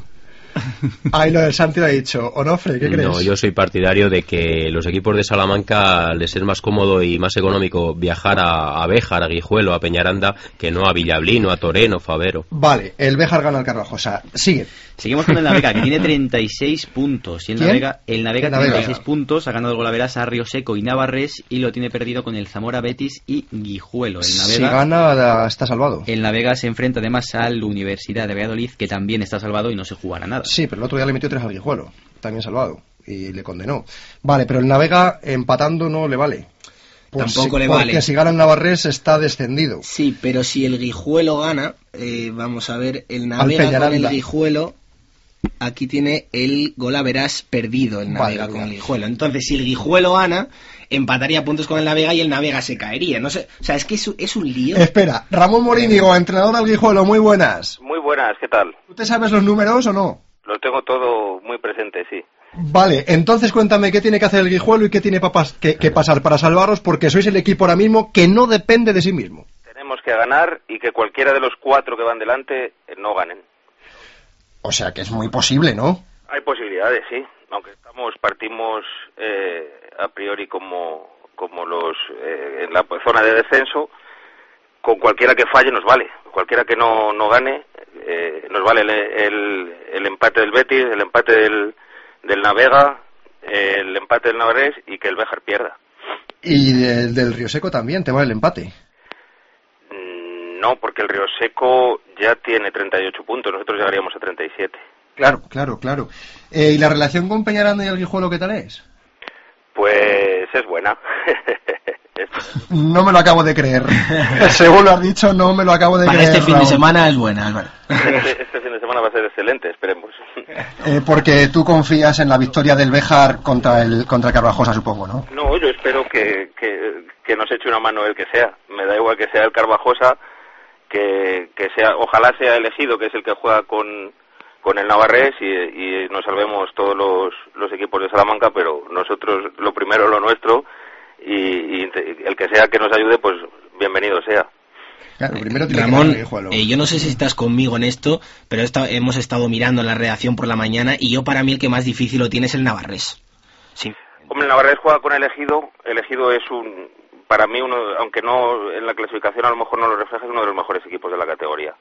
Ahí lo del Santi lo ha dicho. Onofre, ¿qué crees? No, yo soy partidario de que los equipos de Salamanca les es más cómodo y más económico viajar a, a Béjar, a Guijuelo, a Peñaranda, que no a Villablino, a Toreno, Favero. Vale, el Béjar gana al Carvajosa. Sigue. Seguimos con el Navega, que tiene treinta y seis puntos. Y el ¿Quién? Navega, el Navega el tiene Navega. treinta y seis puntos, ha ganado el Golaveras a Río Seco y Navarrés y lo tiene perdido con el Zamora, Betis y Guijuelo. El Navega, si gana, está salvado. El Navega se enfrenta además a la Universidad de Valladolid, que también está salvado y no se jugará nada. Sí, pero el otro día le metió tres al Guijuelo, también salvado, y le condenó. Vale, pero el Navega empatando no le vale. Pues Tampoco si, le porque vale. Porque si gana el Navarrés está descendido. Sí, pero si el Guijuelo gana, eh, vamos a ver, el Navega con el Guijuelo, aquí tiene el Golaveras perdido, el Navega vale, con el Guijuelo. Entonces, si el Guijuelo gana, empataría puntos con el Navega y el Navega se caería. No sé, o sea, es que es, es un lío. Espera, Ramón Morínigo, entrenador del Guijuelo, muy buenas. Muy buenas, ¿qué tal? ¿Tú te sabes los números o no? Lo tengo todo muy presente, sí. Vale, entonces cuéntame qué tiene que hacer el Guijuelo y qué tiene papas, que, que pasar para salvaros, porque sois el equipo ahora mismo que no depende de sí mismo. Tenemos que ganar y que cualquiera de los cuatro que van delante eh, no ganen. O sea que es muy posible, ¿no? Hay posibilidades, sí. Aunque estamos partimos eh, a priori como, como los eh, en la zona de descenso, con cualquiera que falle nos vale. Cualquiera que no, no gane, eh, nos vale el, el, el empate del Betis, el empate del, del Navega, el empate del Navarrés y que el Béjar pierda. ¿Y del, del Río Seco también te vale el empate? No, porque el Río Seco ya tiene treinta y ocho puntos, nosotros llegaríamos a treinta y siete. Claro, claro, claro. Eh, ¿Y la relación con Peñaranda y el Guijuelo qué tal es? Pues es buena. No me lo acabo de creer. Según lo has dicho, no me lo acabo de Para creer. Para este fin Raúl. de semana es buena, Álvaro. Este, este fin de semana va a ser excelente, esperemos. Eh, porque tú confías en la victoria del Béjar contra el contra Carvajosa, supongo, ¿no? No, yo espero que, que, que nos eche una mano el que sea. Me da igual que sea el Carvajosa, que, que sea, ojalá sea elegido, que es el que juega con, con el Navarrés y, y nos salvemos todos los, los equipos de Salamanca, pero nosotros lo primero lo nuestro y, y el que sea que nos ayude, pues bienvenido sea. Claro, primero tiene Ramón, que ganar el eh, yo no sé si estás conmigo en esto, pero esta, hemos estado mirando la redacción por la mañana y yo para mí el que más difícil lo tiene es el Navarrés. Sí. Hombre, el Navarrés juega con Elegido. Elegido es un, para mí, uno, aunque no en la clasificación a lo mejor no lo refleja, es uno de los mejores equipos de la categoría.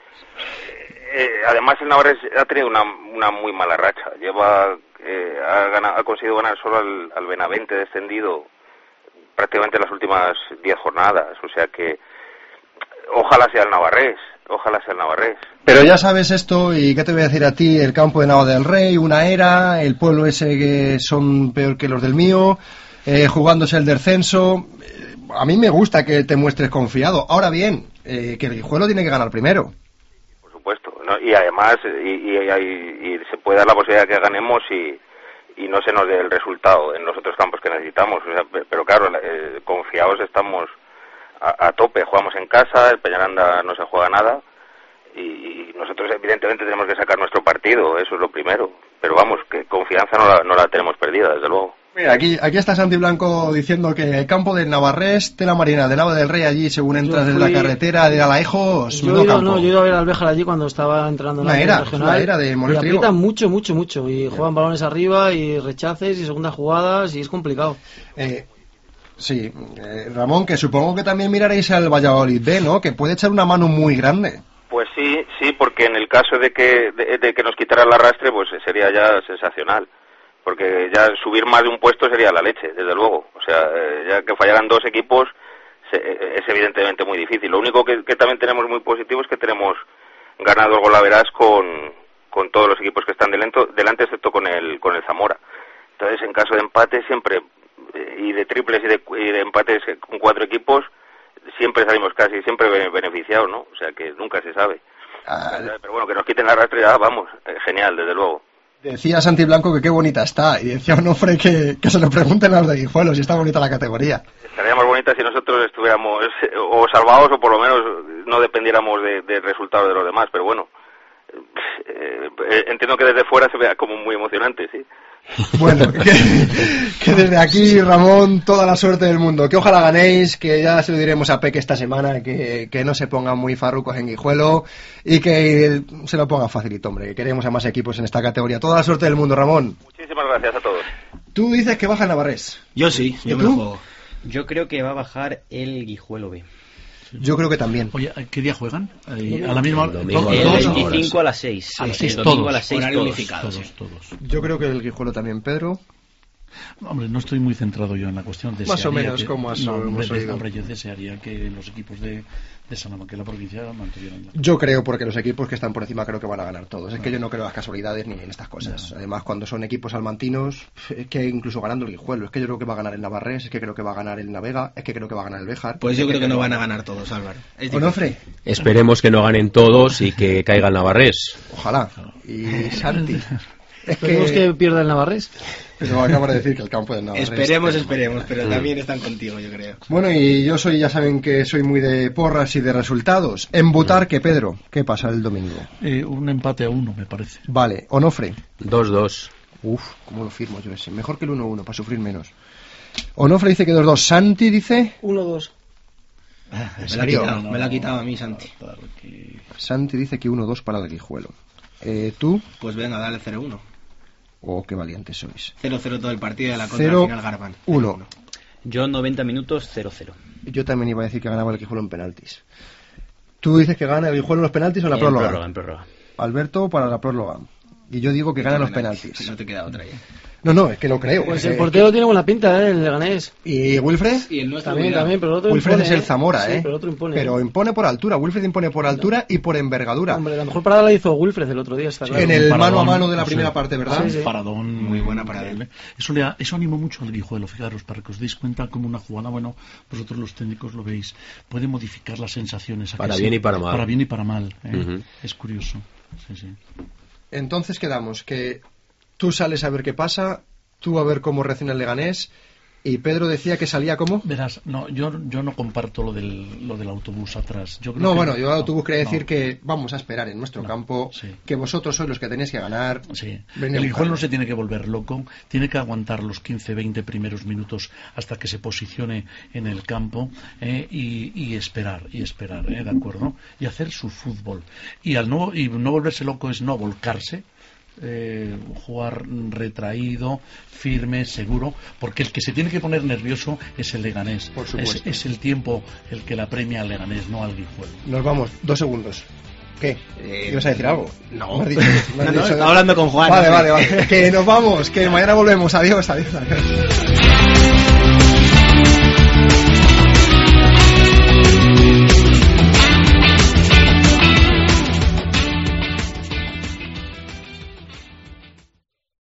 Eh, además, el Navarrés ha tenido una, una muy mala racha. Lleva, eh, ha, ganado, ha conseguido ganar solo al, al Benavente descendido prácticamente las últimas diez jornadas. O sea que ojalá sea el Navarrés, ojalá sea el Navarrés. Pero ya sabes esto, y qué te voy a decir a ti, el campo de Nava del Rey, una era, el pueblo ese que son peor que los del mío, eh, jugándose el descenso. Eh, a mí me gusta que te muestres confiado. Ahora bien, eh, que el Guijuelo tiene que ganar primero. supuesto, ¿no? Y además, y, y, y, y se puede dar la posibilidad de que ganemos y, y no se nos dé el resultado en los otros campos que necesitamos. O sea, pero claro, eh, confiados estamos a, a tope. Jugamos en casa, el Peñaranda no se juega nada y, y nosotros evidentemente tenemos que sacar nuestro partido, eso es lo primero. Pero vamos, que confianza no la, no la tenemos perdida, desde luego. Mira, aquí, aquí está Santi Blanco diciendo que el campo del Navarrés, Tela Marina de Nava del Rey, allí según entras desde la carretera de Alaejos, yo he ido, no, yo he ido a ver al Béjar allí cuando estaba entrenando en la era, regional. la era de y aprietan mucho, mucho, mucho. Y juegan balones arriba y rechaces y segundas jugadas y es complicado. Eh, sí, eh, Ramón, que supongo que también miraréis al Valladolid B, ¿no? Que puede echar una mano muy grande. Pues sí, sí, porque en el caso de que, de, de que nos quitara el arrastre, pues sería ya sensacional. Porque ya subir más de un puesto sería la leche, desde luego. O sea, eh, ya que fallaran dos equipos se, eh, es evidentemente muy difícil. Lo único que, que también tenemos muy positivo es que tenemos ganado el golaveras con, con todos los equipos que están delante, delante excepto con el con el Zamora. Entonces, en caso de empate siempre, eh, y de triples y de, y de empates con cuatro equipos, siempre salimos casi siempre beneficiados, ¿no? O sea, que nunca se sabe. Ah, pero bueno, que nos quiten la arrastre, ah, vamos, eh, genial, desde luego. Decía Santi Blanco que qué bonita está, y decía Onofre que, que se lo pregunten a los de Guijuelo si está bonita la categoría. Estaría más bonita si nosotros estuviéramos o salvados o por lo menos no dependiéramos del de resultado de los demás, pero bueno, eh, eh, entiendo que desde fuera se vea como muy emocionante, sí. Bueno, que, que desde aquí, Ramón, toda la suerte del mundo, que ojalá ganéis, que ya se lo diremos a Peque esta semana, que, que no se pongan muy farrucos en Guijuelo y que se lo pongan facilito, hombre, que queremos a más equipos en esta categoría. Toda la suerte del mundo, Ramón. Muchísimas gracias a todos. Tú dices que baja Navarrés. Yo sí, yo me lo juego. Yo creo que va a bajar el Guijuelo B. Yo creo que también. Oye, ¿qué día juegan? Eh, a la misma hora. El veinticinco a las seis. A las seis, el todos. A las seis, Horario todos, unificado, todos, sí. todos. Yo creo que el Guijuelo también, Pedro. Hombre, no estoy muy centrado yo en la cuestión. Desearía Más o menos que, como has no, hombre, oído. hombre, yo desearía que los equipos de, de Salamanca y la provincia mantuvieran. La... Yo creo, porque los equipos que están por encima creo que van a ganar todos. Es que yo no creo en las casualidades ni en estas cosas. No. Además, cuando son equipos salmantinos, es que incluso ganando el Guijuelo, es que yo creo que va a ganar el Navarrés, es que creo que va a ganar el Navega, es que creo que va a ganar el Béjar. Pues yo creo que, que no van a ganar. ganar todos, Álvaro. Onofre. Esperemos que no ganen todos y que caiga el Navarrés. Ojalá. Y Santi. Es Esperemos que... que pierda el Navarrés. Pero acabo de decir que el campo del Navarrés. Esperemos, esperemos, pero también están contigo, yo creo. Bueno, y yo soy, ya saben que soy muy de porras y de resultados. En Butarque, Pedro, ¿qué pasa el domingo? Eh, un empate a uno, me parece. Vale, Onofre. dos dos. Uf, ¿cómo lo firmo yo ese? Mejor que el uno uno, para sufrir menos. Onofre dice que dos dos. Santi dice... uno dos. Me la ha quitado, me la ha quitado a mí, Santi. Santi dice que uno dos para el Guijuelo. Eh, ¿Tú? Pues venga, dale cero uno. Oh, qué valientes sois. cero cero todo el partido de la contra al final Garban. uno. Yo noventa minutos cero cero. Yo también iba a decir que ganaba el Guijuelo en penaltis. ¿Tú dices que gana el Guijuelo en los penaltis o en la en prórroga? prórroga? En prórroga. Alberto para la prórroga. Y yo digo que gana los penaltis. No te queda otra ya. No, no, es que lo creo. Pues eh, el portero que... tiene buena pinta, ¿eh? El Leganés. ¿Y Wilfred? Y el nuestro también, también, pero el otro Wilfred impone, es el Zamora, ¿eh? ¿eh? Sí, pero el otro impone. Pero impone por altura. Wilfred impone por altura y por envergadura. Hombre, la mejor parada la hizo Wilfred el otro día, está claro. En el paradón, mano a mano de la no primera sé, parte, ¿verdad? Sí, sí. Paradón, muy buena parada. Eso, le ha, eso animó mucho al Guijuelo, fijaros, para que os deis cuenta como una jugada, bueno, vosotros los técnicos lo veis, puede modificar las sensaciones. Para bien sí? y para mal. Para bien y para mal. ¿eh? Uh-huh. Es curioso. Sí, sí. Entonces quedamos que tú sales a ver qué pasa, tú a ver cómo reacciona el Leganés, y Pedro decía que salía como... Verás, no, yo, yo no comparto lo del, lo del autobús atrás. Yo creo no, que, bueno, yo el autobús no, quería no. decir que vamos a esperar en nuestro no, campo, sí. que vosotros sois los que tenéis que ganar. Sí. El Guijuelo no se tiene que volver loco, tiene que aguantar los quince veinte primeros minutos hasta que se posicione en el campo eh, y, y esperar, y esperar, eh, ¿de acuerdo? Y hacer su fútbol. Y, al no, y no volverse loco es no volcarse. Eh, jugar retraído, firme, seguro, porque el que se tiene que poner nervioso es el Leganés. Por supuesto. Es, es el tiempo el que la premia al Leganés, no al Guijuelo. Nos vamos, dos segundos. ¿Qué? Eh, ¿Ibas a decir algo? No, me has dicho, me has no, no dicho... estaba hablando con Juan. Vale, vale, vale. Que nos vamos, que mañana volvemos. Adiós, adiós, adiós.